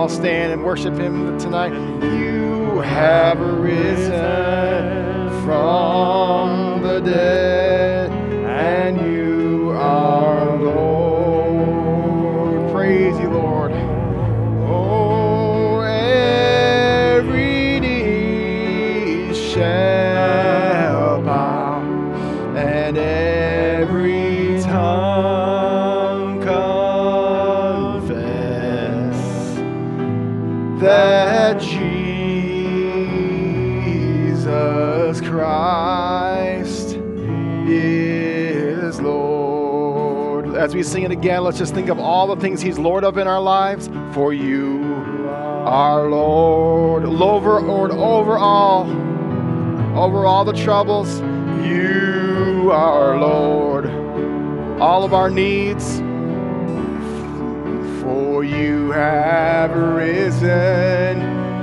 all stand and worship him tonight. You have risen from the dead, and you are Lord. Praise you, Lord. Oh, every knee shall bow, and every tongue confess that Jesus Christ is Lord. As we sing it again, let's just think of all the things he's Lord of in our lives. For you are Lord, over all the troubles. You are Lord, all of our needs. For you have risen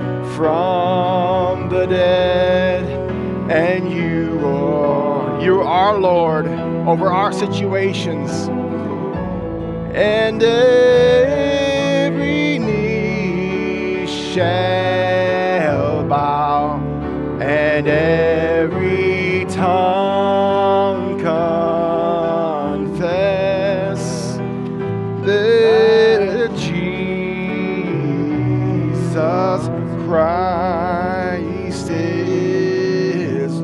from the dead, and you are Lord over our situations. And every knee shall bow, and every tongue confess that Jesus Christ is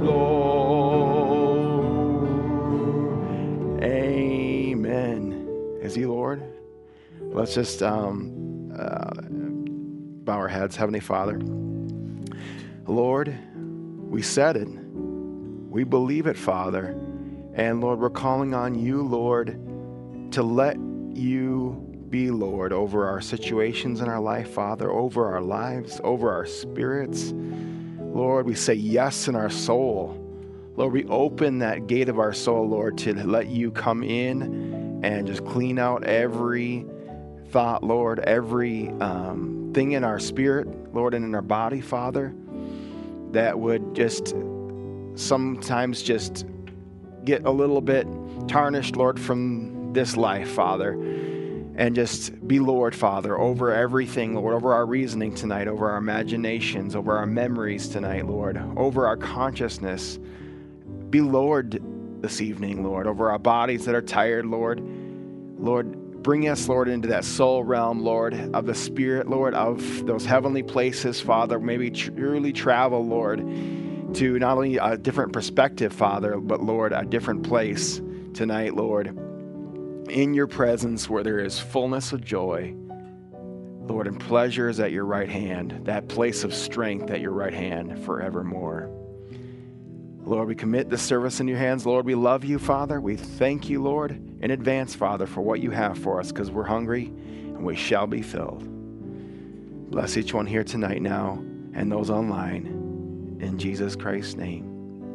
Lord. Amen. Is he Lord? Let's just bow our heads. Heavenly Father, Lord, we said it. We believe it, Father. And Lord, we're calling on you, Lord, to let you be Lord over our situations in our life, Father, over our lives, over our spirits. Lord, we say yes in our soul. Lord, we open that gate of our soul, Lord, to let you come in and just clean out every thought, Lord, every thing in our spirit, Lord, and in our body, Father, that would just sometimes just get a little bit tarnished, Lord, from this life, Father, and just be Lord, Father, over everything, Lord, over our reasoning tonight, over our imaginations, over our memories tonight, Lord, over our consciousness. Be Lord this evening, Lord, over our bodies that are tired, Lord. Lord, bring us, Lord, into that soul realm, Lord, of the Spirit, Lord, of those heavenly places, Father. Maybe truly travel, Lord, to not only a different perspective, Father, but, Lord, a different place tonight, Lord, in your presence where there is fullness of joy, Lord, and pleasure is at your right hand, that place of strength at your right hand forevermore. Lord, we commit this service in your hands. Lord, we love you, Father. We thank you, Lord, in advance, Father, for what you have for us, because we're hungry and we shall be filled. Bless each one here tonight now and those online. In Jesus Christ's name,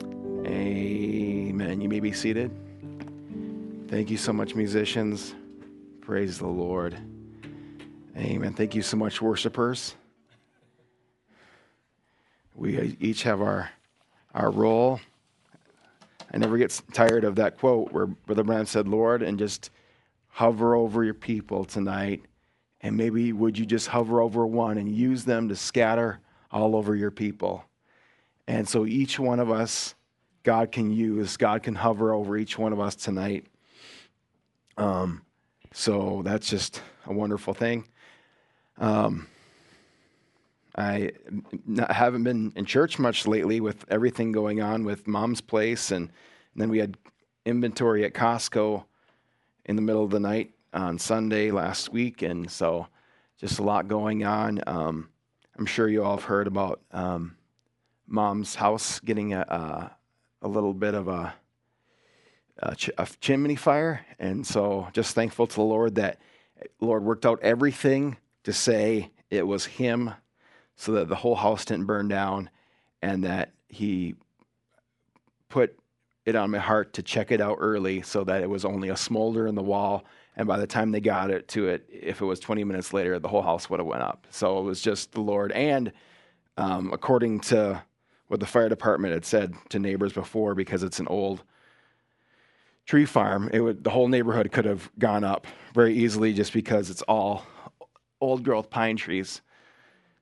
amen. You may be seated. Thank you so much, musicians. Praise the Lord. Amen. Thank you so much, worshipers. We each have our role. I never get tired of that quote where Brother Branham said, Lord, and just hover over your people tonight. And maybe would you just hover over one and use them to scatter all over your people. And so each one of us, God can use. God can hover over each one of us tonight. So that's just a wonderful thing. I haven't been in church much lately with everything going on with Mom's place, and then we had inventory at Costco in the middle of the night on Sunday last week, and so just a lot going on. I'm sure you all have heard about Mom's house getting a little bit of a chimney fire, and so just thankful to the Lord that Lord worked out everything to say it was Him, so that the whole house didn't burn down, and that He put it on my heart to check it out early so that it was only a smolder in the wall, and by the time they got it to it, if it was 20 minutes later, the whole house would have went up. So it was just the Lord, and according to what the fire department had said to neighbors before, because it's an old tree farm, the whole neighborhood could have gone up very easily just because it's all old growth pine trees.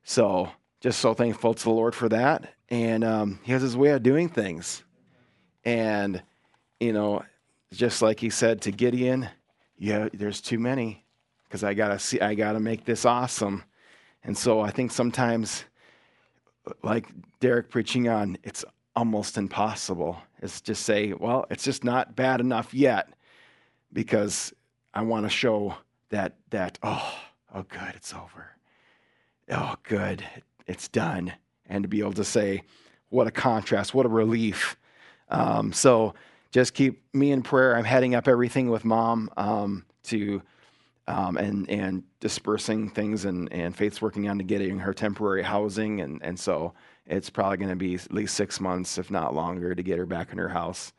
So just so thankful to the Lord for that. And he has his way of doing things. And, just like he said to Gideon, yeah, there's too many because I got to make this awesome. And so I think sometimes, like Derek preaching on, it's almost impossible. It's just say, well, it's just not bad enough yet, because I want to show that oh good, it's over. Oh good, it's done. And to be able to say, what a contrast, what a relief. So just keep me in prayer. I'm heading up everything with Mom to and dispersing things, and Faith's working on to getting her temporary housing, and so it's probably going to be at least 6 months, if not longer, to get her back in her house.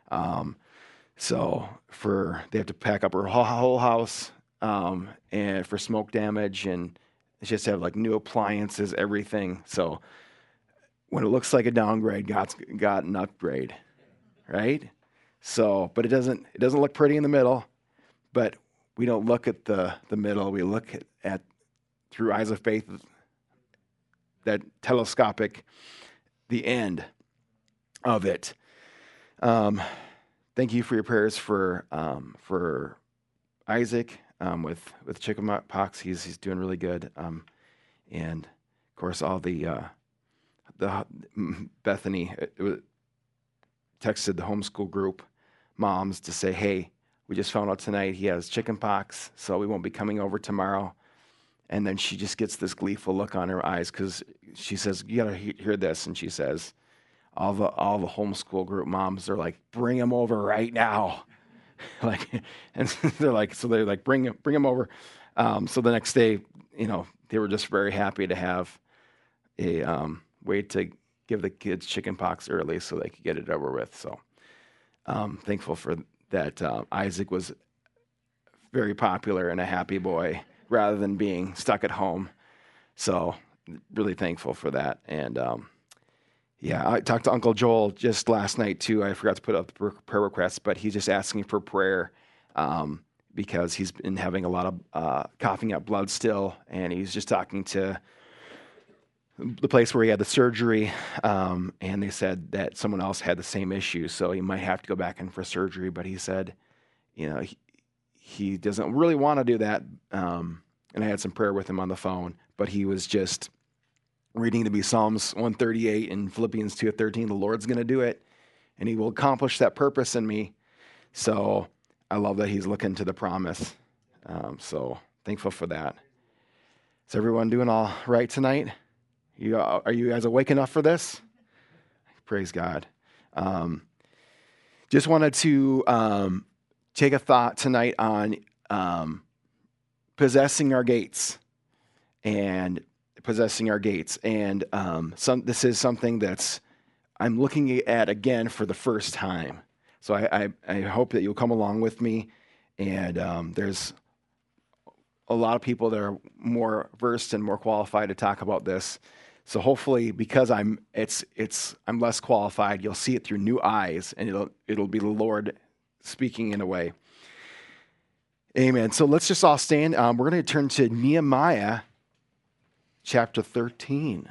So they have to pack up her whole house, and for smoke damage, and she has to have like new appliances, everything. So when it looks like a downgrade, God's got an upgrade, right? So, but it doesn't look pretty in the middle, but we don't look at the middle. We look at through eyes of faith, that telescopic, the end of it. Thank you for your prayers for Isaac with chickenpox. He's doing really good. And of course, all the Bethany texted the homeschool group moms to say, hey, we just found out tonight he has chickenpox, so we won't be coming over tomorrow. And then she just gets this gleeful look on her eyes, because she says, you got to hear this. And she says, all the homeschool group moms are like, bring him over right now. And they're like, bring him over. So the next day, they were just very happy to have a way to give the kids chickenpox early so they could get it over with. So thankful for that. Isaac was very popular and a happy boy rather than being stuck at home. So really thankful for that. And I talked to Uncle Joel just last night too. I forgot to put up the prayer requests, but he's just asking for prayer because he's been having a lot of coughing up blood still, and he's just talking to the place where he had the surgery, and they said that someone else had the same issue, so he might have to go back in for surgery. But he said, he doesn't really want to do that. And I had some prayer with him on the phone, but he was just reading to be Psalms 138 and Philippians 2:13. The Lord's going to do it, and he will accomplish that purpose in me. So I love that he's looking to the promise. So thankful for that. Is everyone doing all right tonight? Are you guys awake enough for this? Praise God. Just wanted to take a thought tonight on possessing our gates. And this is something that's I'm looking at again for the first time. So I hope that you'll come along with me. And there's a lot of people that are more versed and more qualified to talk about this. So hopefully, because I'm less qualified, you'll see it through new eyes, and it'll be the Lord speaking in a way. Amen. So let's just all stand. We're going to turn to Nehemiah chapter 13.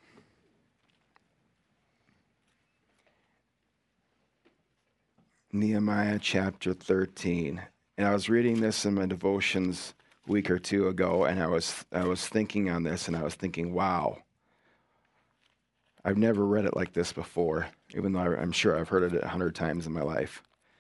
Nehemiah chapter 13. And I was reading this in my devotions a week or two ago, and I was thinking on this, and I was thinking, wow, I've never read it like this before, even though I'm sure I've heard it 100 times in my life.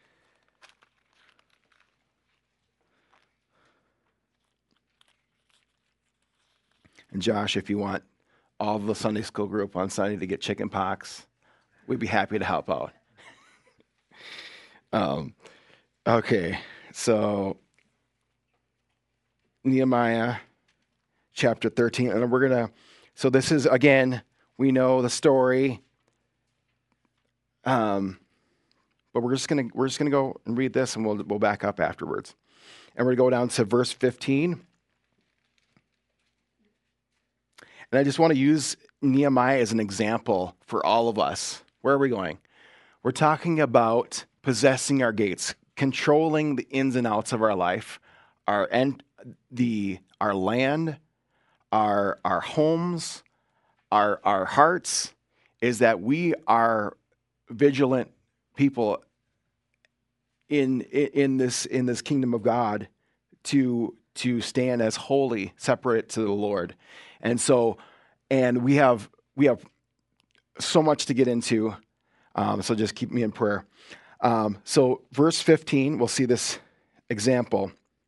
And Josh, if you want all the Sunday school group on Sunday to get chicken pox, we'd be happy to help out. Okay, so Nehemiah chapter 13, and so this is, again, we know the story, but we're just gonna go and read this, and we'll back up afterwards, and we're gonna go down to verse 15. And I just want to use Nehemiah as an example for all of us. Where are we going? We're talking about possessing our gates, controlling the ins and outs of our life, our land, our homes, our hearts is that we are vigilant people in this kingdom of God to stand as holy, separate to the Lord. And so, and we have so much to get into. So just keep me in prayer. So verse 15, we'll see this example.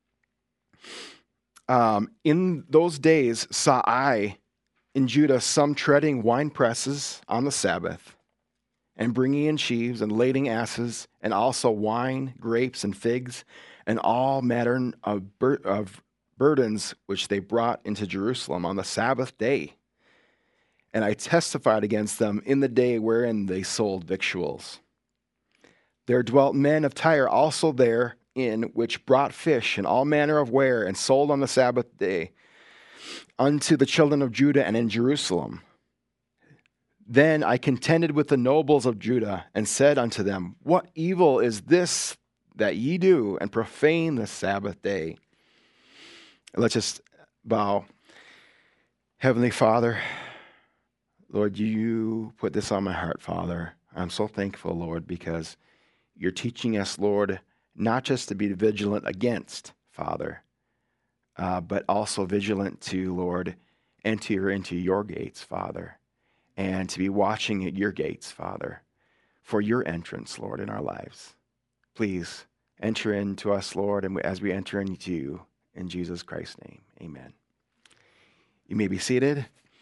In those days saw I in Judah some treading wine presses on the Sabbath, and bringing in sheaves and lading asses, and also wine, grapes, and figs, and all manner of burdens which they brought into Jerusalem on the Sabbath day. And I testified against them in the day wherein they sold victuals. There dwelt men of Tyre also therein, which brought fish and all manner of ware, and sold on the Sabbath day unto the children of Judah and in Jerusalem. Then I contended with the nobles of Judah, and said unto them, What evil is this that ye do, and profane the Sabbath day? Let's just bow. Heavenly Father, Lord, you put this on my heart, Father. I'm so thankful, Lord, because you're teaching us, Lord, not just to be vigilant against, Father, but also vigilant to, Lord, enter into your gates, Father, and to be watching at your gates, Father, for your entrance, Lord, in our lives. Please enter into us, Lord, and as we enter into you, in Jesus Christ's name, amen. You may be seated.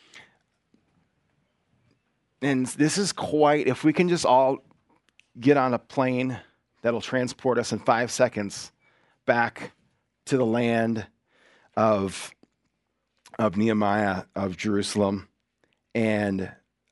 And this is quite, if we can just all get on a plane that'll transport us in 5 seconds back to the land of Nehemiah, of Jerusalem, and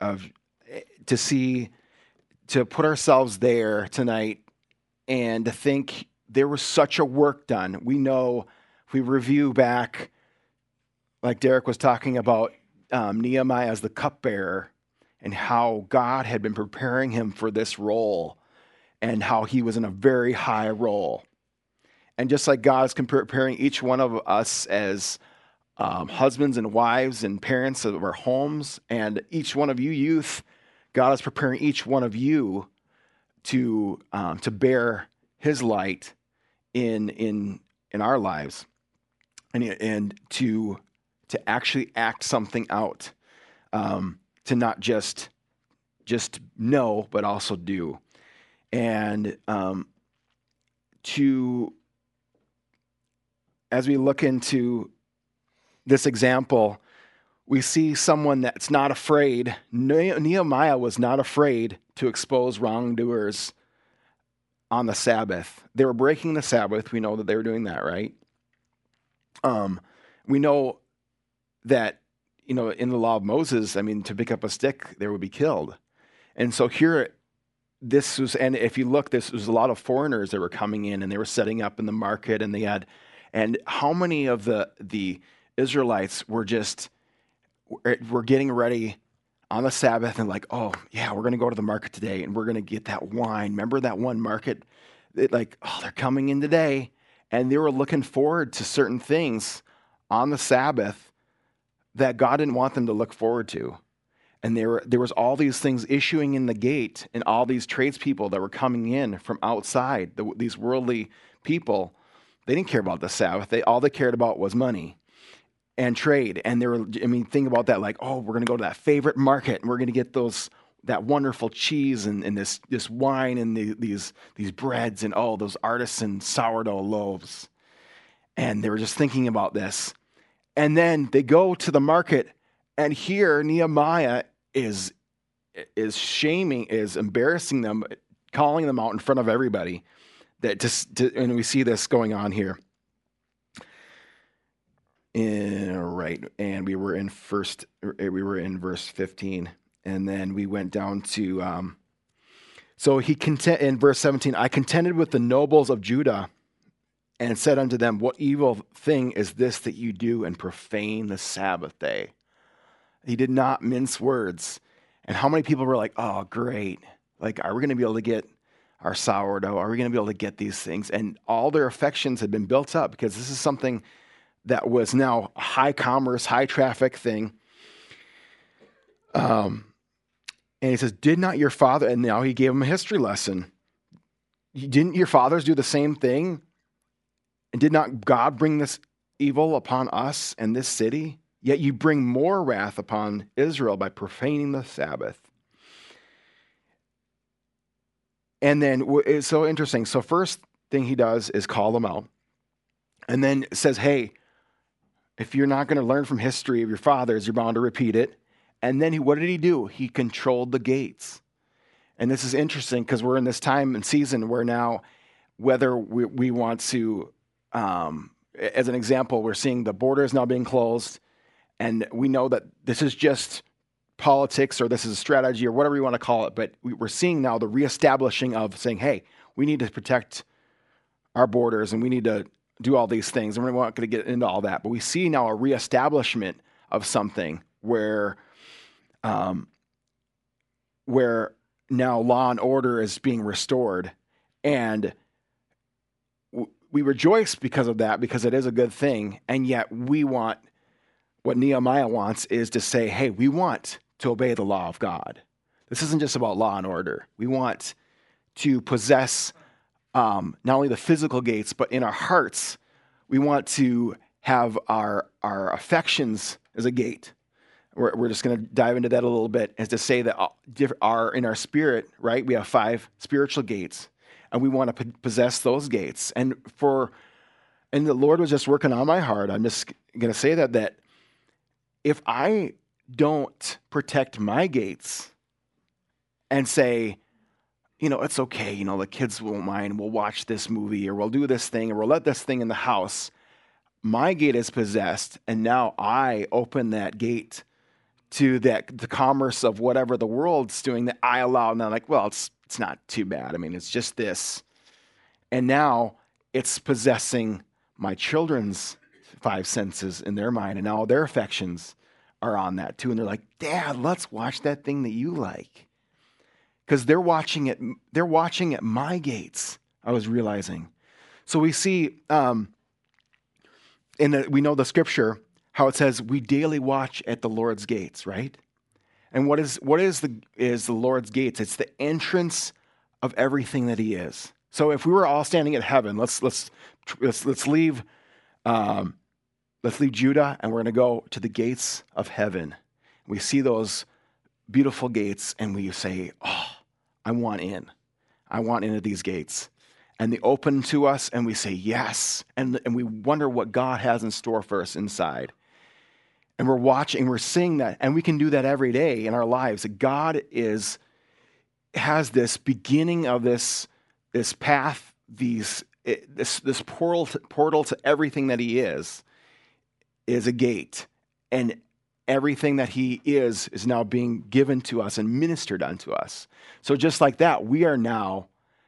to put ourselves there tonight and to think there was such a work done. We know, if we review back, like Derek was talking about Nehemiah as the cupbearer and how God had been preparing him for this role and how he was in a very high role. And just like God is preparing each one of us as husbands and wives and parents of our homes, and each one of you youth, God is preparing each one of you to bear his light in our lives, and to actually act something out, to not just know, but also do. And as we look into this example, we see someone that's not afraid. Nehemiah was not afraid to expose wrongdoers on the Sabbath. They were breaking the Sabbath. We know that they were doing that, right? We know that, in the law of Moses, to pick up a stick, they would be killed. And so here, and if you look, this was a lot of foreigners that were coming in, and they were setting up in the market, and how many of the Israelites were getting ready on the Sabbath and like, oh yeah, we're going to go to the market today and we're going to get that wine. Remember that one market? They're coming in today. And they were looking forward to certain things on the Sabbath that God didn't want them to look forward to. And there was all these things issuing in the gate, and all these tradespeople that were coming in from outside, these worldly people. They didn't care about the Sabbath. All they cared about was money and trade. And think about that, like, oh, we're going to go to that favorite market and we're going to get that wonderful cheese and this wine and these breads and those artisan sourdough loaves. And they were just thinking about this. And then they go to the market, and here Nehemiah is embarrassing them, calling them out in front of everybody. And we see this going on here. And we were in verse 15, and then we went down to so in verse 17, I contended with the nobles of Judah and said unto them, What evil thing is this that you do, and profane the Sabbath day? He did not mince words. And how many people were like, oh, great. Like, are we going to be able to get our sourdough? Are we going to be able to get these things? And all their affections had been built up, because this is something that was now a high commerce, high traffic thing. And he says, did not your father, and now he gave him a history lesson. Didn't your fathers do the same thing? And did not God bring this evil upon us and this city? Yet you bring more wrath upon Israel by profaning the Sabbath. And then it's so interesting. So first thing he does is call them out. And then says, hey, if you're not going to learn from history of your fathers, you're bound to repeat it. And then what did he do? He controlled the gates. And this is interesting because we're in this time and season where now, whether we want to, as an example, we're seeing the borders now being closed. And we know that this is just politics or this is a strategy or whatever you want to call it. But we're seeing now the reestablishing of saying, hey, we need to protect our borders and we need to do all these things. And we're not going to get into all that. But we see now a reestablishment of something where now law and order is being restored. And we rejoice because of that, because it is a good thing. And yet we want, what Nehemiah wants is to say, hey, we want to obey the law of God. This isn't just about law and order. We want to possess not only the physical gates, but in our hearts, we want to have our affections as a gate. We're just going to dive into that a little bit, as to say that in our spirit, right, we have 5 spiritual gates, and we want to possess those gates. And the Lord was just working on my heart. I'm just going to say that if I don't protect my gates and say, it's okay, the kids won't mind, we'll watch this movie or we'll do this thing or we'll let this thing in the house, my gate is possessed, and now I open that gate to the commerce of whatever the world's doing that I allow. And I'm like, well, it's not too bad. I mean, it's just this. And now it's possessing my children's 5 senses in their mind, and now their affections are on that too. And they're like, Dad, let's watch that thing that you like. Because they're watching at my gates, I was realizing. So we see, we know the scripture, how it says we daily watch at the Lord's gates, right? And what is the Lord's gates? It's the entrance of everything that He is. So if we were all standing at heaven, let's leave Judah, and we're going to go to the gates of heaven. We see those beautiful gates, and we say, "Oh, I want in. I want into these gates." And they open to us, and we say yes, and we wonder what God has in store for us inside. And we're watching, we're seeing that, and we can do that every day in our lives. God has this beginning of this path, this portal to everything that He is a gate, and everything that He is now being given to us and ministered unto us. So just like that, we are now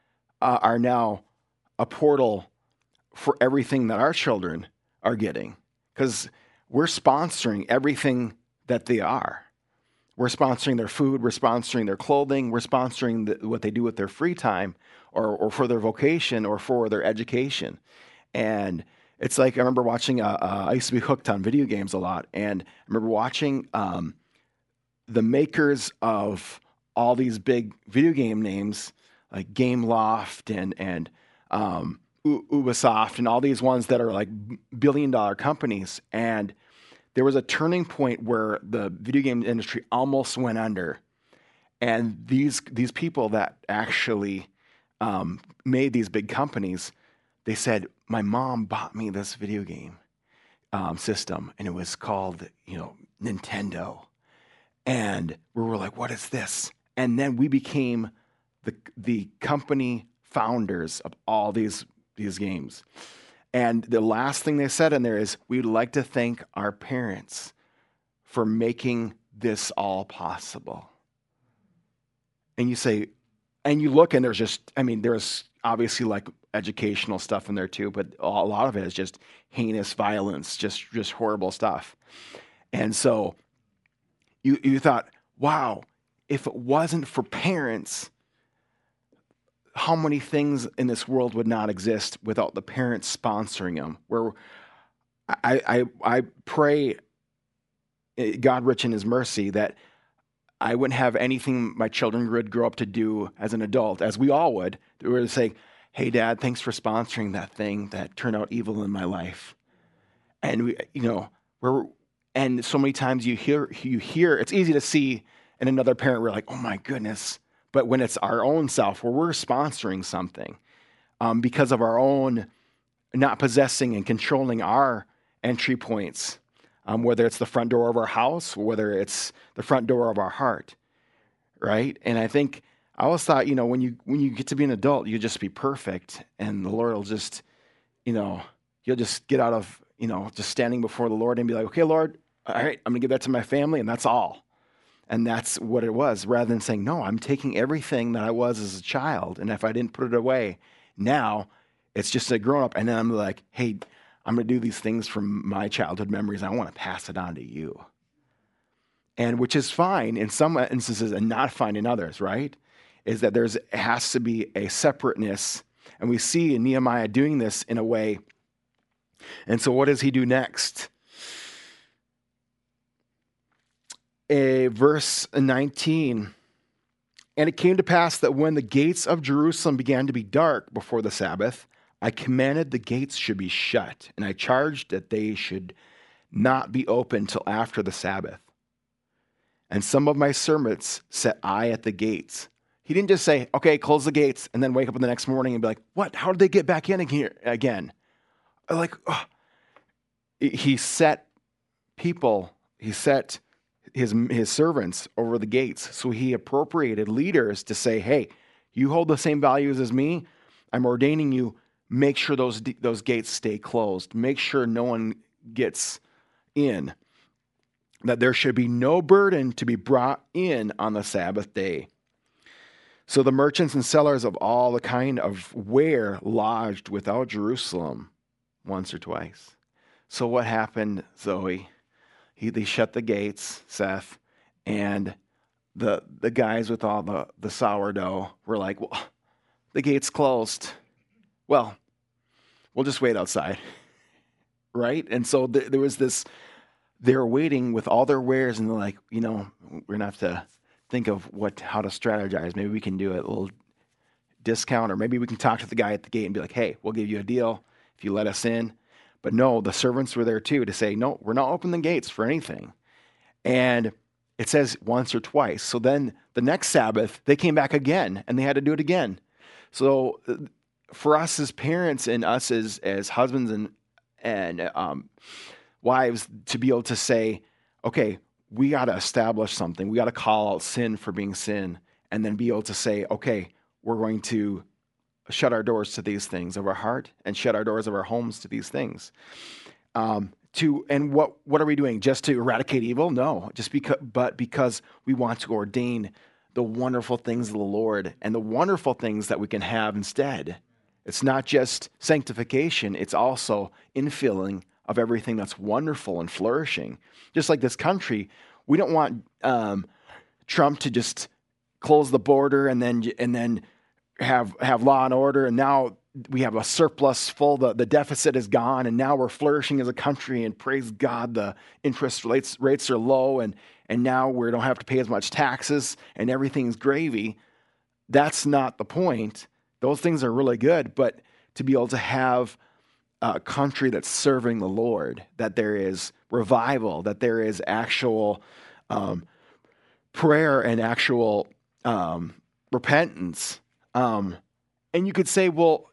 a portal for everything that our children are getting, because we're sponsoring everything that they are. We're sponsoring their food, we're sponsoring their clothing, we're sponsoring what they do with their free time, or for their vocation, or for their education. And it's like, I remember watching, I used to be hooked on video games a lot, and I remember watching the makers of all these big video game names, like Gameloft and Ubisoft, and all these ones that are like billion-dollar companies. And there was a turning point where the video game industry almost went under. And these people that actually made these big companies, they said, my mom bought me this video game system, and it was called, Nintendo. And we were like, what is this? And then we became the company founders of all these games. And the last thing they said in there is, we'd like to thank our parents for making this all possible. And you say, and you look, and there's obviously like educational stuff in there too, but a lot of it is just heinous violence, just horrible stuff. And so you thought, wow, if it wasn't for parents, how many things in this world would not exist without the parents sponsoring them? Where I pray, God rich in His mercy, that I wouldn't have anything my children would grow up to do as an adult, as we all would. We were to say, hey, Dad, thanks for sponsoring that thing that turned out evil in my life. And and so many times you hear, it's easy to see in another parent, we're like, oh my goodness. But when it's our own self, where we're sponsoring something because of our own not possessing and controlling our entry points, whether it's the front door of our house, whether it's the front door of our heart, right? And I always thought, when you get to be an adult, you just be perfect, and the Lord will just, you'll just get out of, just standing before the Lord and be like, okay, Lord, all right, I'm going to give that to my family, and that's all. And that's what it was, rather than saying, no, I'm taking everything that I was as a child, and if I didn't put it away, now it's just a grown up, and then I'm like, hey, I'm going to do these things from my childhood memories, and I want to pass it on to you. And which is fine in some instances and not fine in others, right? Is that has to be a separateness, and we see in Nehemiah doing this in a way. And so what does he do next? Verse 19, and it came to pass that when the gates of Jerusalem began to be dark before the Sabbath, I commanded the gates should be shut, and I charged that they should not be opened till after the Sabbath. And some of my servants set eye at the gates. He didn't just say, okay, close the gates, and then wake up in the next morning and be like, what? How did they get back in here again? He set his servants over the gates. So he appropriated leaders to say, hey, you hold the same values as me. I'm ordaining you. Make sure those gates stay closed. Make sure no one gets in. That there should be no burden to be brought in on the Sabbath day. So the merchants and sellers of all the kind of ware lodged without Jerusalem once or twice. So what happened, Zoe? They shut the gates, Seth, and the guys with all the sourdough were like, well, the gate's closed. Well, we'll just wait outside, right? And so there was this, they were waiting with all their wares, and they're like, we're going to have to think of how to strategize. Maybe we can do a little discount, or maybe we can talk to the guy at the gate and be like, hey, we'll give you a deal if you let us in. But no, the servants were there too to say, no, we're not opening the gates for anything. And it says once or twice. So then the next Sabbath, they came back again, and they had to do it again. So for us as parents and us as husbands and wives, to be able to say, okay, we got to establish something. We got to call out sin for being sin, and then be able to say, okay, we're going to shut our doors to these things of our heart and shut our doors of our homes to these things. And what are we doing? Just to eradicate evil? No, but because we want to ordain the wonderful things of the Lord and the wonderful things that we can have instead. It's not just sanctification, it's also infilling of everything that's wonderful and flourishing. Just like this country, we don't want Trump to just close the border and then have law and order, and now we have a surplus full, the deficit is gone, and now we're flourishing as a country, and praise God, the interest rates are low, and now we don't have to pay as much taxes, and everything's gravy. That's not the point. Those things are really good, but to be able to have a country that's serving the Lord, that there is revival, that there is actual prayer and actual repentance. And you could say, well,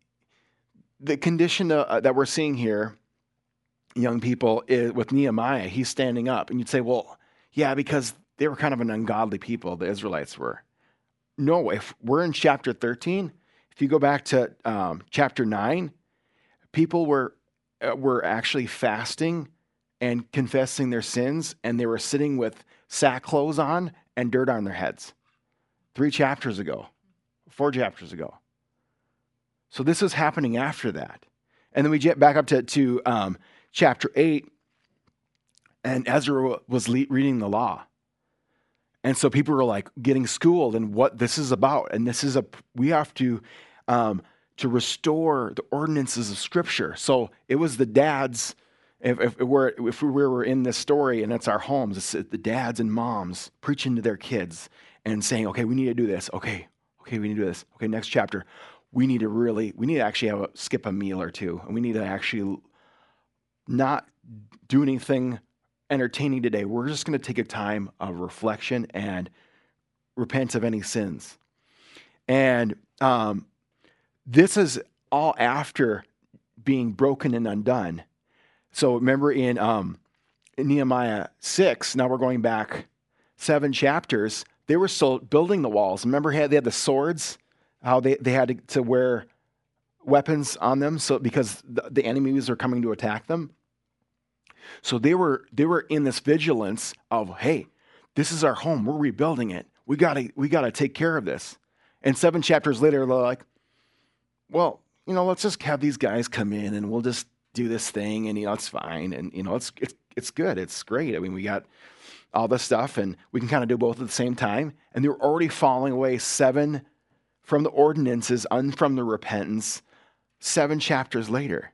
the condition that we're seeing here, young people, is with Nehemiah, he's standing up. And you'd say, well, yeah, because they were kind of an ungodly people, the Israelites were. No, if we're in chapter 13, if you go back to chapter 9, people were actually fasting and confessing their sins, and they were sitting with sackcloth on and dirt on their heads. 4 chapters ago. So this is happening after that. And then we get back up to chapter 8, and Ezra was reading the law. And so people were like getting schooled in what this is about. And we have to restore the ordinances of Scripture. So it was the dads If we were in this story and it's our homes, it's the dads and moms preaching to their kids and saying, okay, we need to do this. Okay, we need to do this. Okay, next chapter. We need to actually skip a meal or two, and we need to actually not do anything entertaining today. We're just going to take a time of reflection and repent of any sins. And this is all after being broken and undone. So remember in Nehemiah 6, now we're going back 7 chapters, they were still building the walls. Remember they had the swords, how they had to wear weapons on them because the enemies are coming to attack them. So they were in this vigilance of, hey, this is our home. We're rebuilding it. We gotta take care of this. And 7 chapters later, they're like, well, let's just have these guys come in and we'll just do this thing, and it's fine, and it's good, it's great. I mean, we got all this stuff, and we can kind of do both at the same time. And they were already falling away 7 from the ordinances and from the repentance 7 chapters later.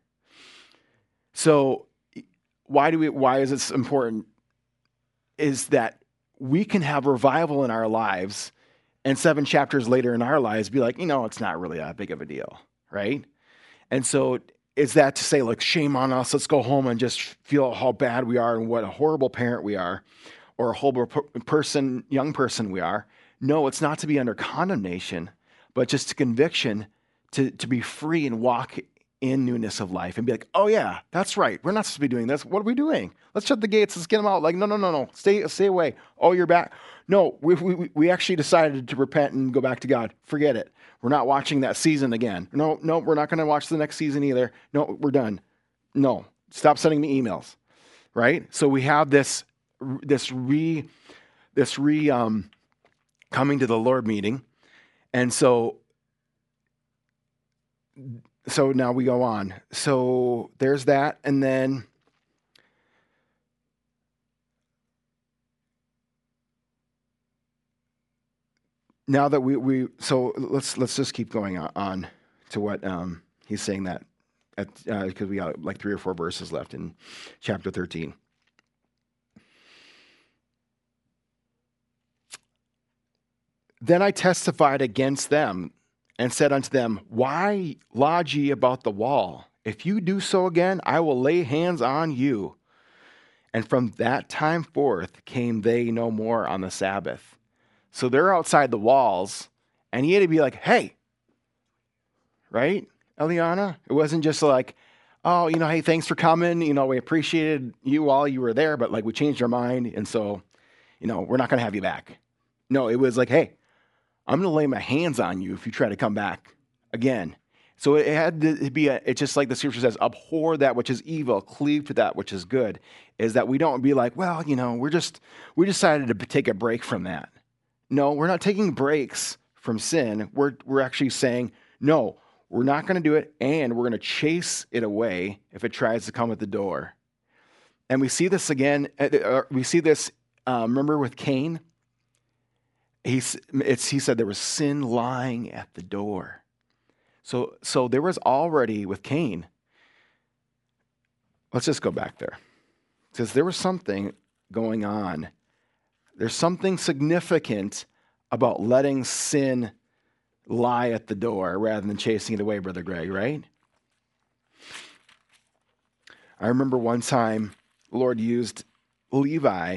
So why is this important? Is that we can have revival in our lives, and 7 chapters later in our lives be like, it's not really that big of a deal, right? And so is that to say, like, shame on us, let's go home and just feel how bad we are and what a horrible parent we are, or a horrible young person we are? No, it's not to be under condemnation, but just to conviction, to be free and walk in newness of life and be like, oh yeah, that's right. We're not supposed to be doing this. What are we doing? Let's shut the gates. Let's get them out. Like, no. Stay away. Oh, you're back. No, we actually decided to repent and go back to God. Forget it. We're not watching that season again. No, we're not going to watch the next season either. No, we're done. No, stop sending me emails. Right? So we have this coming to the Lord meeting. And so now we go on. So there's that. And then now that let's just keep going on to what he's saying, that because we got like 3 or 4 verses left in chapter 13. Then I testified against them and said unto them, why lodge ye about the wall? If you do so again, I will lay hands on you. And from that time forth came they no more on the Sabbath. So they're outside the walls, and he had to be like, hey, right, Eliana? It wasn't just like, oh, hey, thanks for coming. We appreciated you while you were there, but like we changed our mind, and so, we're not going to have you back. No, it was like, hey, I'm going to lay my hands on you if you try to come back again. So it had to be, it's just like the scripture says, abhor that which is evil, cleave to that which is good, is that we don't be like, well, we decided to take a break from that. No, we're not taking breaks from sin. We're actually saying, no, we're not going to do it, and we're going to chase it away if it tries to come at the door. And we see this again. Remember with Cain? He said there was sin lying at the door. So there was already with Cain. Let's just go back there. It says there was something going on. There's something significant about letting sin lie at the door rather than chasing it away, Brother Greg, right? I remember one time the Lord used Levi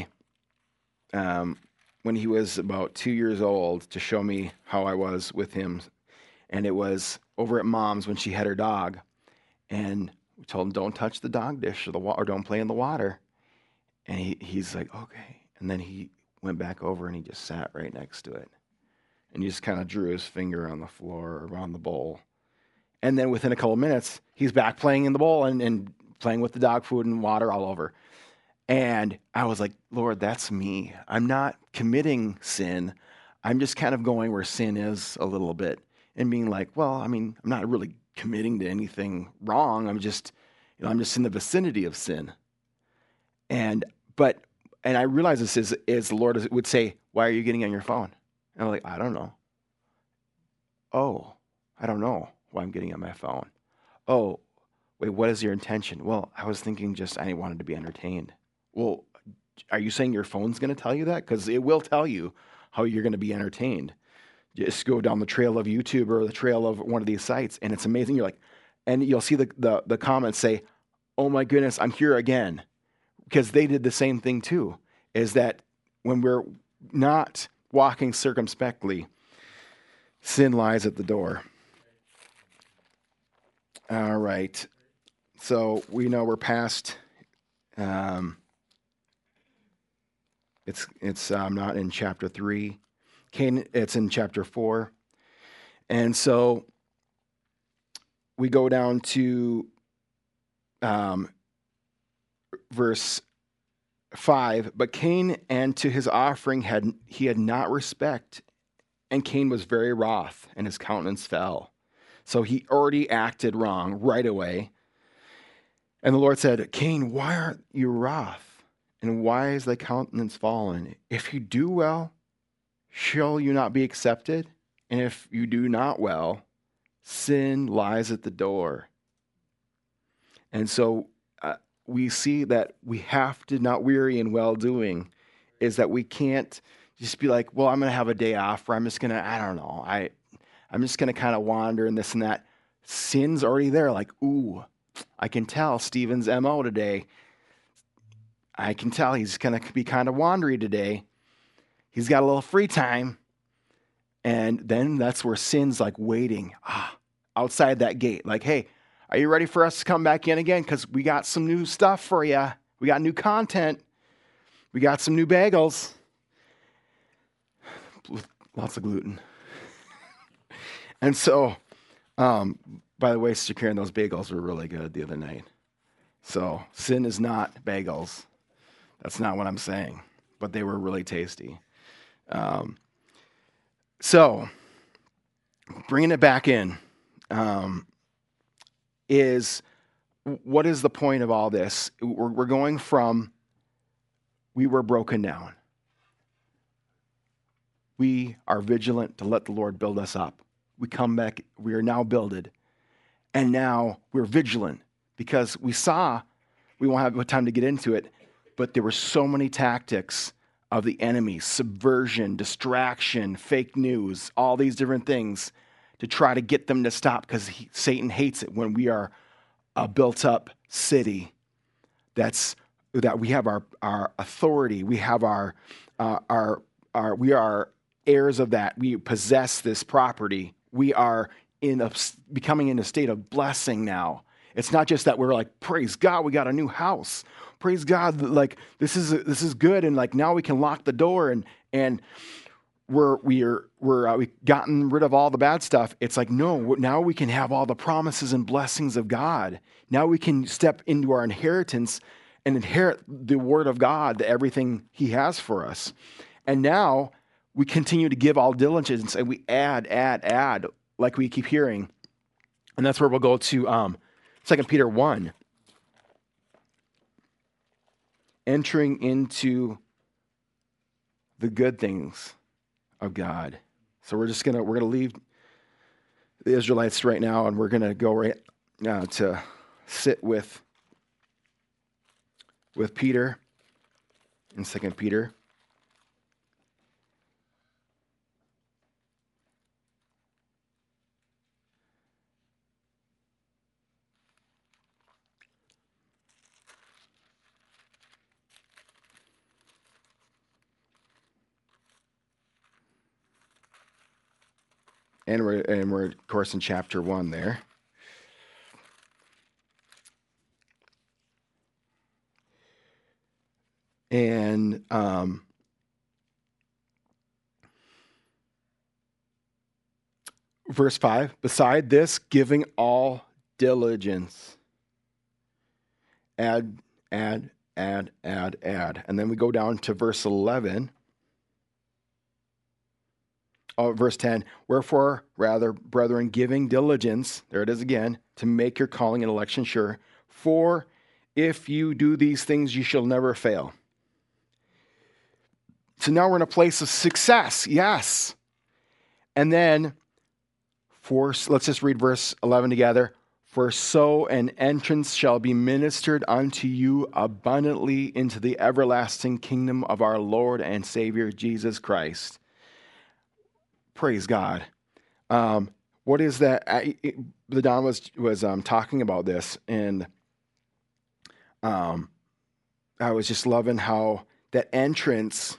when he was about 2 years old to show me how I was with him. And it was over at Mom's when she had her dog. And we told him, don't touch the dog dish or don't play in the water. And he's like, okay. And then he went back over and he just sat right next to it. And he just kind of drew his finger on the floor around the bowl. And then within a couple of minutes, he's back playing in the bowl and playing with the dog food and water all over. And I was like, Lord, that's me. I'm not committing sin. I'm just kind of going where sin is a little bit and being like, well, I mean, I'm not really committing to anything wrong. I'm just in the vicinity of sin. And I realize this is the Lord would say, why are you getting on your phone? And I'm like, I don't know. Oh, I don't know why I'm getting on my phone. Oh, Wait, what is your intention? Well, I was thinking I wanted to be entertained. Well, are you saying your phone's going to tell you that? Because it will tell you how you're going to be entertained. Just go down the trail of YouTube or the trail of one of these sites, and it's amazing. You're like, and you'll see the comments say, "Oh my goodness, I'm here again," because they did the same thing too. Is that when we're not walking circumspectly, sin lies at the door. All right, so we know we're past. It's not in chapter 3. Cain, it's in chapter 4. And so we go down to verse 5. But Cain and to his offering had not respect, and Cain was very wroth, and his countenance fell. So he already acted wrong right away. And the Lord said, Cain, why aren't you wroth? And why is thy countenance fallen? If you do well, shall you not be accepted? And if you do not well, sin lies at the door. And so we see that we have to not weary in well-doing, is that we can't just be like, well, I'm going to have a day off, or I'm just going to, I don't know, I'm just going to kind of wander and this and that. Sin's already there. Like, ooh, I can tell Stephen's MO today. I can tell he's going to be kind of wandery today. He's got a little free time. And then that's where sin's like waiting outside that gate. Like, hey, are you ready for us to come back in again? Because we got some new stuff for you. We got new content. We got some new bagels. With lots of gluten. And so, by the way, Sister Karen, those bagels were really good the other night. So sin is not bagels. That's not what I'm saying. But they were really tasty. So, bringing it back in, is what is the point of all this? We're going from we were broken down. We are vigilant to let the Lord build us up. We come back, we are now builded. And now we're vigilant because we won't have time to get into it, but there were so many tactics of the enemy, subversion, distraction, fake news, all these different things to try to get them to stop, because Satan hates it when we are a built-up city that we have our authority, we have we are heirs of that. We possess this property. We are becoming in a state of blessing now. It's not just that we're like, praise God, we got a new house. Praise God, like this is good, and like now we can lock the door and we've gotten rid of all the bad stuff. It's like, no, now we can have all the promises and blessings of God. Now we can step into our inheritance and inherit the word of God, everything He has for us. And now we continue to give all diligence, and we add, like we keep hearing. And that's where we'll go to 2 Peter 1. Entering into the good things of God. So we're going to leave the Israelites right now, and we're going to go right now to sit with Peter in 2 Peter. And we're of course in chapter 1 there. And verse 5, beside this, giving all diligence. Add. And then we go down to verse 11. Verse 10, wherefore, rather, brethren, giving diligence, there it is again, to make your calling and election sure, for if you do these things, you shall never fail. So now we're in a place of success, yes. And then, let's just read verse 11 together. For so an entrance shall be ministered unto you abundantly into the everlasting kingdom of our Lord and Savior Jesus Christ. Praise God. What is that? The Don was talking about this, and I was just loving how that entrance.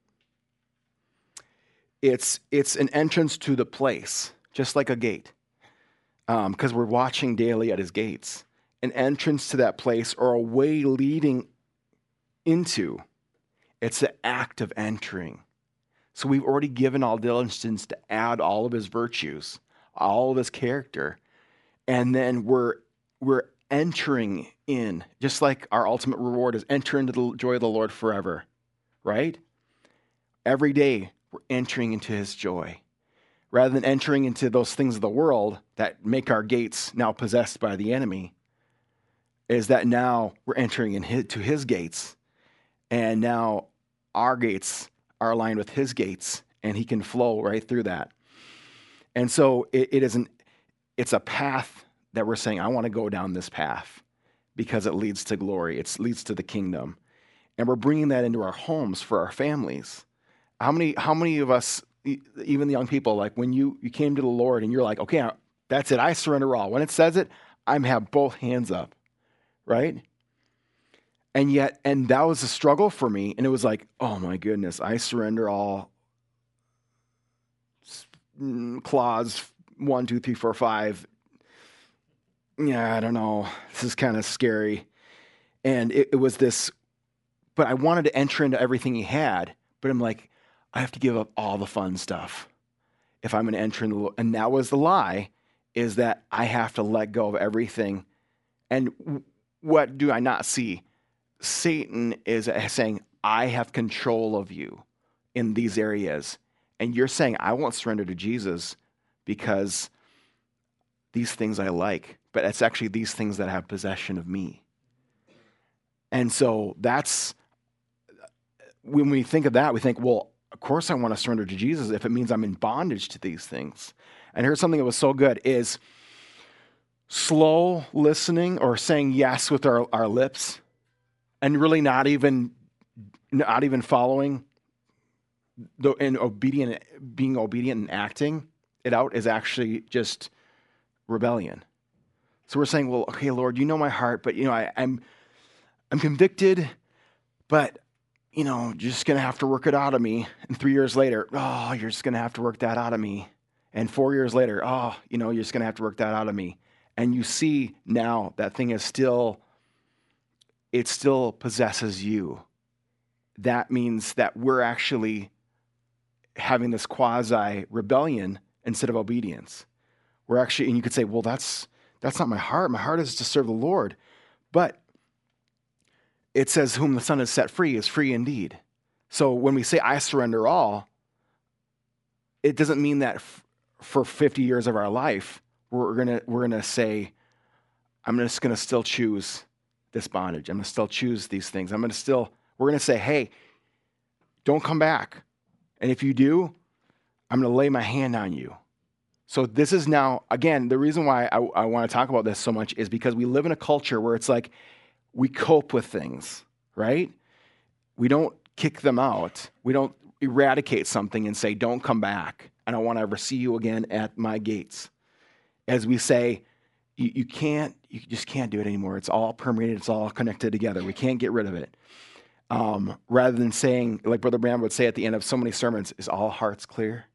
It's an entrance to the place, just like a gate, because we're watching daily at his gates. An entrance to that place or a way leading into. It's the act of entering. So we've already given all diligence to add all of his virtues, all of his character, and then we're entering in, just like our ultimate reward is enter into the joy of the Lord forever, right? Every day we're entering into his joy. Rather than entering into those things of the world that make our gates now possessed by the enemy, is that now we're entering into his gates, and now our gates are aligned with his gates, and he can flow right through that. And so it's a path that we're saying, I want to go down this path because it leads to glory. It leads to the kingdom. And we're bringing that into our homes for our families. How many of us, even the young people, like when you came to the Lord and you're like, okay, that's it. I surrender all. When it says it, I'm have both hands up, right? And that was a struggle for me. And it was like, oh my goodness, I surrender all. Clause 1, 2, 3, 4, 5. Yeah, I don't know. This is kind of scary. And it was this, but I wanted to enter into everything he had. But I'm like, I have to give up all the fun stuff if I'm going to enter in the Lord. And that was the lie, is that I have to let go of everything. And what do I not see? Satan is saying, I have control of you in these areas. And you're saying, I won't surrender to Jesus because these things I like, but it's actually these things that have possession of me. And so that's, when we think of that, we think, well, of course I want to surrender to Jesus if it means I'm in bondage to these things. And here's something that was so good is slow listening or saying yes with our lips and really not even following being obedient and acting it out is actually just rebellion. So we're saying, well, okay, Lord, you know my heart, but I'm convicted, but you're just going to have to work it out of me. And 3 years later, oh, you're just going to have to work that out of me. And 4 years later, oh, you're just going to have to work that out of me. And you see now that thing is still possesses you. That means that we're actually having this quasi rebellion instead of obedience. We're actually, and you could say, well, that's not my heart. My heart is to serve the Lord. But it says, whom the Son has set free is free indeed. So when we say, I surrender all, it doesn't mean that for 50 years of our life, we're gonna say, I'm just gonna still choose this bondage. I'm gonna still choose these things. We're gonna say, hey, don't come back. And if you do, I'm gonna lay my hand on you. So this is now, again, the reason why I want to talk about this so much is because we live in a culture where it's like, we cope with things, right? We don't kick them out. We don't eradicate something and say, don't come back. I don't want to ever see you again at my gates. As we say, you just can't do it anymore. It's all permeated. It's all connected together. We can't get rid of it. Rather than saying, like Brother Bram would say at the end of so many sermons, is all hearts clear?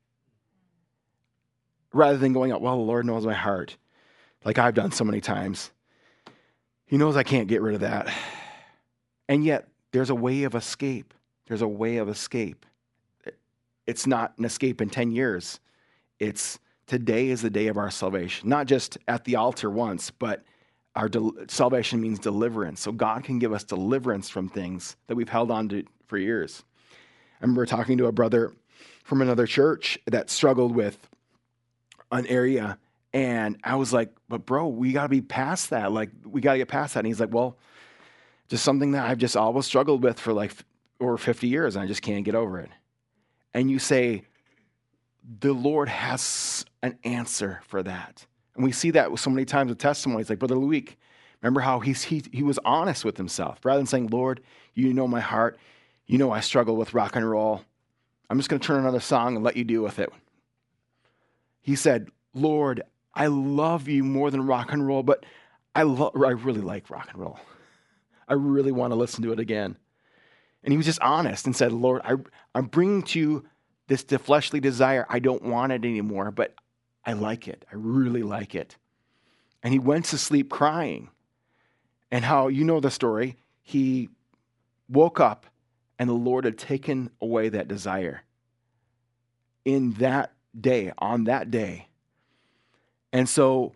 Rather than going out, well, the Lord knows my heart, like I've done so many times. He knows I can't get rid of that. And yet, there's a way of escape. There's a way of escape. It's not an escape in 10 years. It's today is the day of our salvation. Not just at the altar once, but our salvation means deliverance. So God can give us deliverance from things that we've held on to for years. I remember talking to a brother from another church that struggled with an area. And I was like, but bro, we got to be past that. Like, we got to get past that. And he's like, well, just something that I've just always struggled with for like over 50 years. And I just can't get over it. And you say, the Lord has an answer for that. And we see that so many times with testimonies, like Brother Luik. Remember how he was honest with himself. Rather than saying, Lord, you know my heart. You know I struggle with rock and roll. I'm just going to turn another song and let you deal with it. He said, Lord, I love you more than rock and roll, but I really like rock and roll. I really want to listen to it again. And he was just honest and said, Lord, I'm bringing to you this fleshly desire. I don't want it anymore, but I like it. I really like it. And he went to sleep crying. And how, you know the story, he woke up and the Lord had taken away that desire in that day, on that day. And so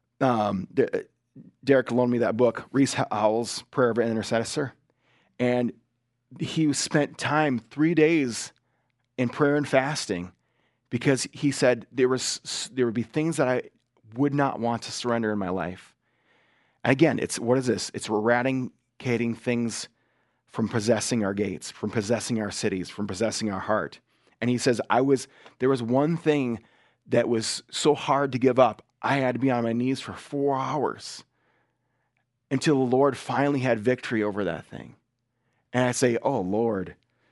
Derek loaned me that book, Rees Howells' Prayer of an Intercessor. And he spent time 3 days in prayer and fasting because he said there would be things that I would not want to surrender in my life. And again, what is this? It's eradicating things from possessing our gates, from possessing our cities, from possessing our heart. And he says, there was one thing that was so hard to give up. I had to be on my knees for 4 hours until the Lord finally had victory over that thing. And I say, oh, Lord,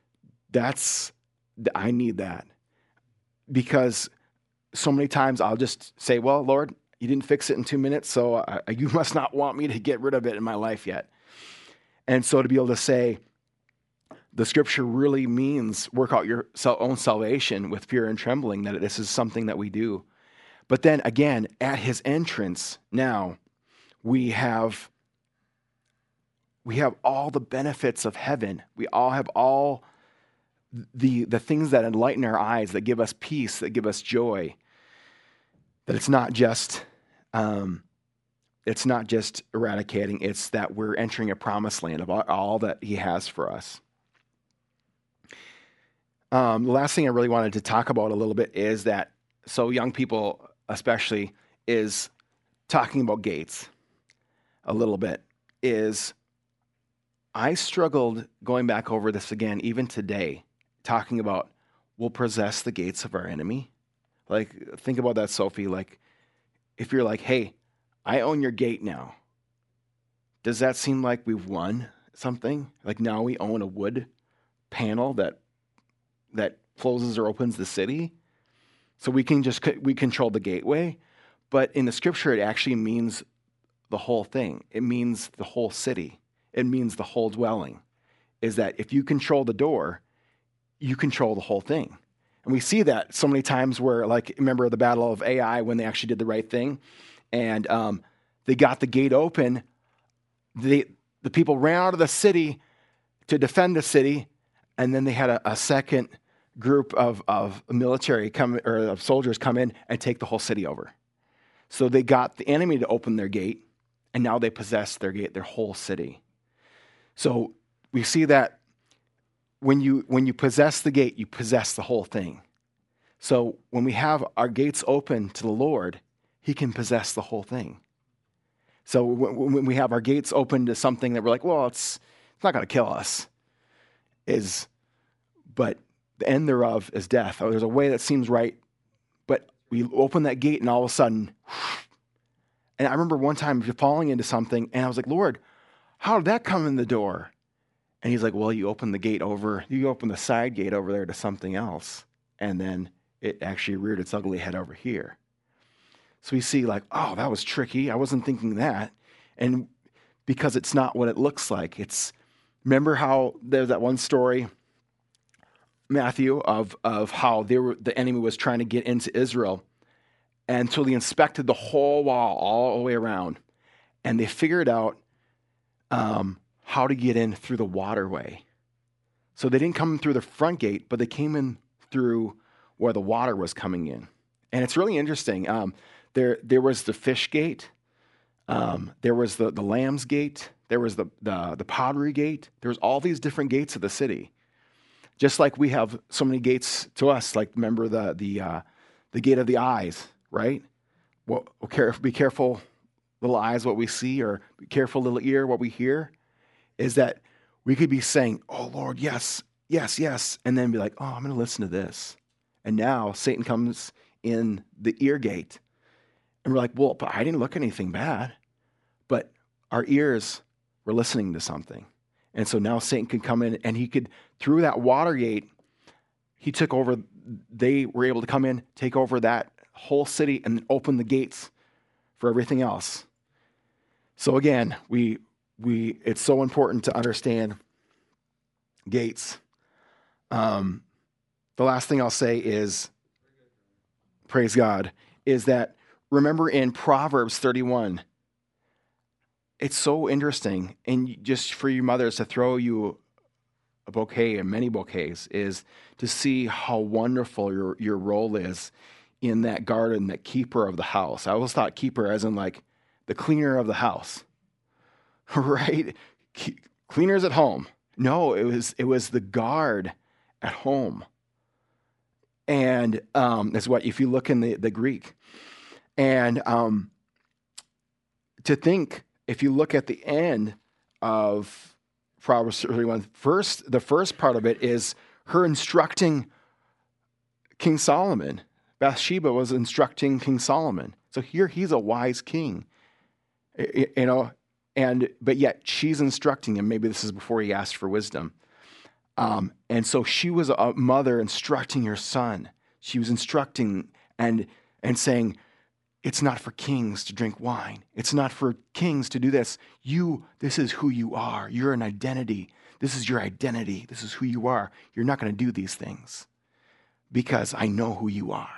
I need that. Because so many times I'll just say, well, Lord, you didn't fix it in 2 minutes, so you must not want me to get rid of it in my life yet. And so to be able to say, the scripture really means work out your own salvation with fear and trembling, that this is something that we do. But then again, at his entrance, now we have all the benefits of heaven. We all have all the things that enlighten our eyes, that give us peace, that give us joy. That it's not just eradicating, it's that we're entering a promised land of all that he has for us. The last thing I really wanted to talk about a little bit is that, so young people especially, is talking about gates a little bit, is I struggled going back over this again, even today, talking about we'll possess the gates of our enemy. Like, think about that, Sophie. Like, if you're like, hey, I own your gate now, does that seem like we've won something? Like now we own a wood panel that closes or opens the city? So we control the gateway. But in the scripture, it actually means the whole thing. It means the whole city. It means the whole dwelling. Is that if you control the door, you control the whole thing. And we see that so many times where, like, remember the Battle of Ai when they actually did the right thing? And they got the gate open. The people ran out of the city to defend the city. And then they had a second group of military of soldiers come in and take the whole city over. So they got the enemy to open their gate, and now they possess their gate, their whole city. So we see that when you possess the gate, you possess the whole thing. So when we have our gates open to the Lord, he can possess the whole thing. So when we have our gates open to something that we're like, well, it's not going to kill us, but the end thereof is death. There's a way that seems right, but we open that gate and all of a sudden, and I remember one time falling into something and I was like, Lord, how did that come in the door? And he's like, well, you open the side gate over there to something else. And then it actually reared its ugly head over here. So we see like, oh, that was tricky. I wasn't thinking that. And because it's not what it looks like. Remember how there's that one story, Matthew, of how the enemy was trying to get into Israel. And so they inspected the whole wall all the way around. And they figured out how to get in through the waterway. So they didn't come through the front gate, but they came in through where the water was coming in. And it's really interesting. There was the fish gate. There was the lamb's gate. There was the pottery gate. There was all these different gates of the city. Just like we have so many gates to us, like remember the gate of the eyes, right? Well, be careful, little eyes, what we see, or be careful, little ear, what we hear. Is that we could be saying, oh, Lord, yes, yes, yes, and then be like, oh, I'm going to listen to this. And now Satan comes in the ear gate, And we're like, well, but I didn't look at anything bad. But our ears were listening to something. And so now Satan could come in and he could, through that water gate, he took over, they were able to come in, take over that whole city and open the gates for everything else. So again, it's so important to understand gates. The last thing I'll say is, praise God, is that remember in Proverbs 31, it's so interesting, and just for you mothers to throw you a bouquet and many bouquets, is to see how wonderful your role is in that garden, that keeper of the house. I always thought keeper as in like the cleaner of the house, right? Cleaners at home. No, it was the guard at home. And that's what, if you look in the Greek. And to think, if you look at the end of Proverbs 31, the first part of it is her instructing King Solomon. Bathsheba was instructing King Solomon. So here he's a wise king, but yet she's instructing him. Maybe this is before he asked for wisdom. And so she was a mother instructing her son. She was instructing and saying, it's not for kings to drink wine. It's not for kings to do this. This is who you are. You're an identity. This is your identity. This is who you are. You're not going to do these things because I know who you are.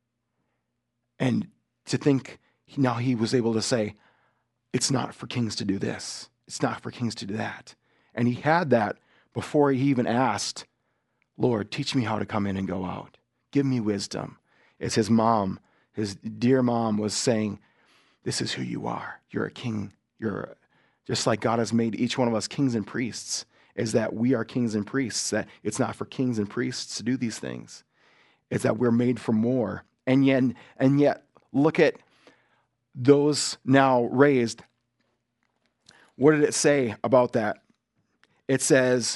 And to think now he was able to say, it's not for kings to do this. It's not for kings to do that. And he had that before he even asked, Lord, teach me how to come in and go out. Give me wisdom. As his mom, his dear mom, was saying, this is who you are. You're a king. Just like God has made each one of us kings and priests, is that we are kings and priests, that it's not for kings and priests to do these things. It's that we're made for more. And yet, look at those now raised. What did it say about that? It says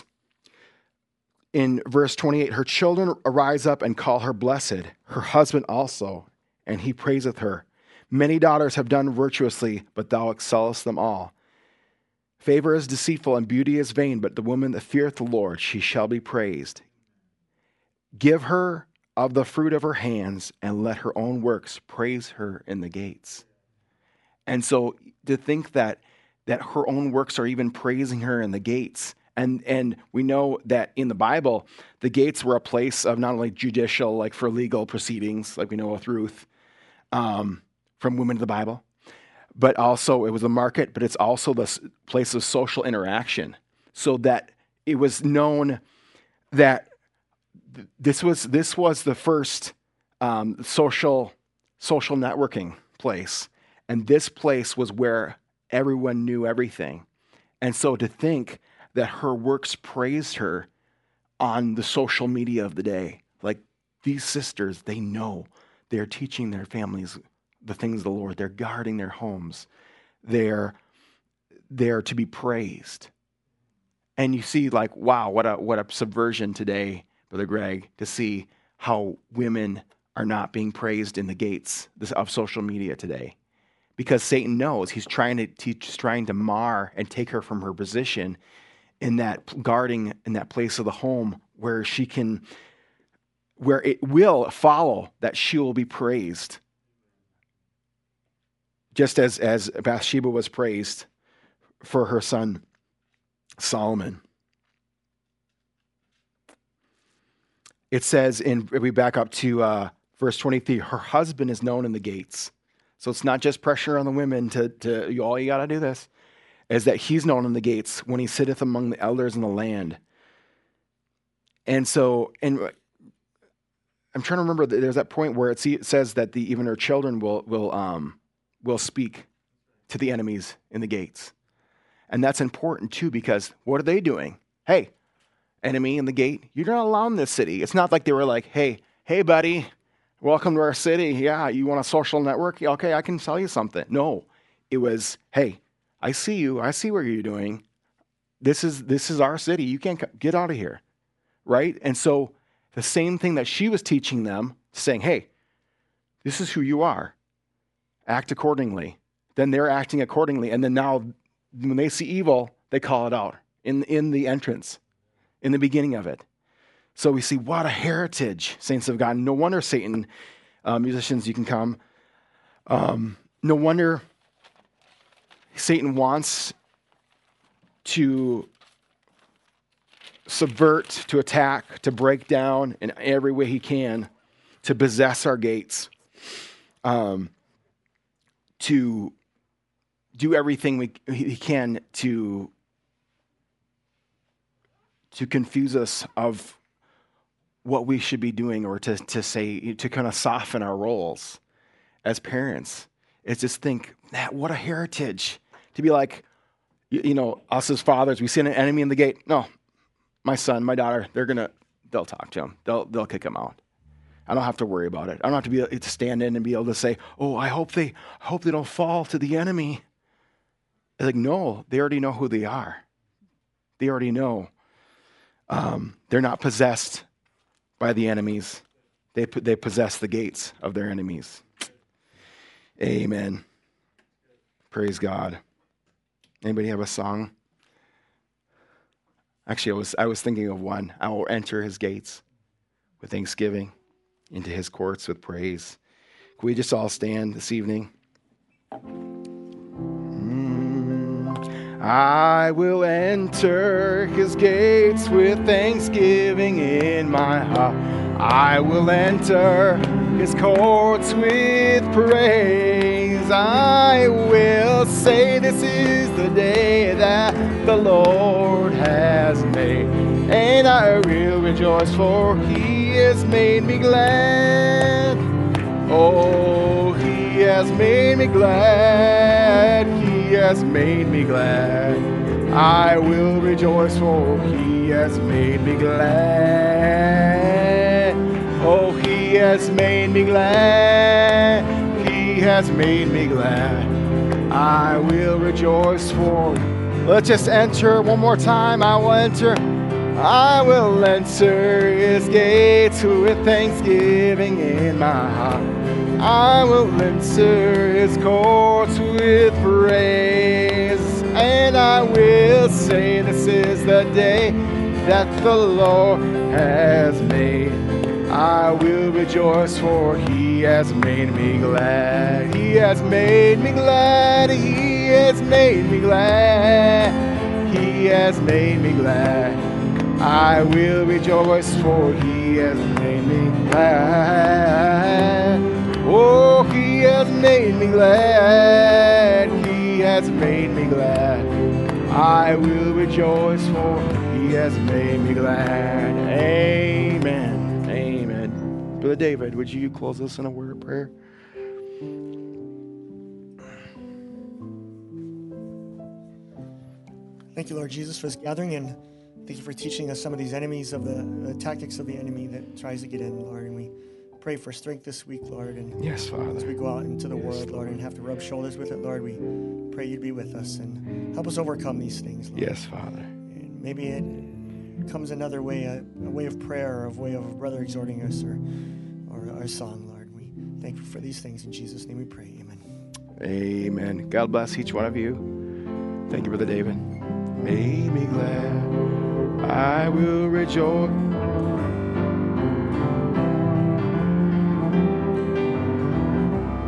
in verse 28, her children arise up and call her blessed, her husband also, and he praiseth her. Many daughters have done virtuously, but thou excellest them all. Favor is deceitful and beauty is vain, but the woman that feareth the Lord, she shall be praised. Give her of the fruit of her hands, and let her own works praise her in the gates. And so to think that her own works are even praising her in the gates. And we know that in the Bible, the gates were a place of not only judicial, like for legal proceedings, like we know with Ruth, from Women of the Bible, but also it was a market, but it's also this place of social interaction. So that it was known that this was the first social networking place. And this place was where everyone knew everything. And so to think that her works praised her on the social media of the day, like these sisters, they know they're teaching their families the things of the Lord. They're guarding their homes. They're to be praised. And you see, like, wow, what a subversion today, Brother Greg, to see how women are not being praised in the gates of social media today. Because Satan knows he's trying to mar and take her from her position in that guarding, in that place of the home where it will follow that she will be praised. Just as Bathsheba was praised for her son Solomon. It says if we back up to verse 23, her husband is known in the gates. So it's not just pressure on the women to all you got to do this, is that he's known in the gates when he sitteth among the elders in the land. And so, and I'm trying to remember, there's that point where it says that even her children will speak to the enemies in the gates. And that's important too, because what are they doing? Hey, enemy in the gate, you're not allowed in this city. It's not like they were like, hey buddy, welcome to our city. Yeah, you want a social network? Okay, I can tell you something. No, it was, hey, I see you. I see what you're doing. This is our city. You can't get out of here, right? And so the same thing that she was teaching them, saying, hey, this is who you are. act accordingly. Then they're acting accordingly. And then now when they see evil, they call it out in the entrance, in the beginning of it. So we see what a heritage, saints of God. No wonder Satan, musicians, you can come. No wonder Satan wants to subvert, to attack, to break down in every way he can, to possess our gates, to do everything he can to confuse us of what we should be doing, or to kind of soften our roles as parents. It's just think, what a heritage to be like, us as fathers, we see an enemy in the gate. No, my son, my daughter, they'll talk to him. They'll kick him out. I don't have to worry about it. I don't have to be able to stand in and be able to say, oh, I hope they don't fall to the enemy. It's like, no, they already know who they are. They already know. They're not possessed by the enemies. They possess the gates of their enemies. Amen. Praise God. Anybody have a song? Actually, I was thinking of one. I will enter his gates with thanksgiving, into his courts with praise. Can we just all stand this evening? I will enter his gates with thanksgiving in my heart. I will enter his courts with praise. I will say this is the day that the Lord has made, and I will rejoice, for he has made me glad. Oh, he has made me glad. He has made me glad. I will rejoice, for he has made me glad. Oh, he has made me glad. He has made me glad. I will rejoice, for. Let's just enter one more time. I will enter his gates with thanksgiving in my heart. I will enter his courts with praise, and I will say this is the day that the Lord has made. I will rejoice, for he has made me glad. He has made me glad. He has made me glad. He has made me glad. I will rejoice, for he has made me glad. Oh, he has made me glad. He has made me glad. I will rejoice, for he has made me glad. Amen. Amen. Brother David, would you close us in a word of prayer? Thank you, Lord Jesus, for this gathering, and thank you for teaching us some of these enemies of the tactics of the enemy that tries to get in, Lord. And we pray for strength this week, Lord. And yes, Father, as we go out into the world, Lord, and have to rub shoulders with it, Lord, we pray you'd be with us and help us overcome these things, Lord. Yes, Father. And maybe it comes another way, a way of prayer, or a way of a brother exhorting us, or our song, Lord. We thank you for these things. In Jesus' name we pray. Amen. Amen. God bless each one of you. Thank you, Brother David. Made me glad. I will rejoice.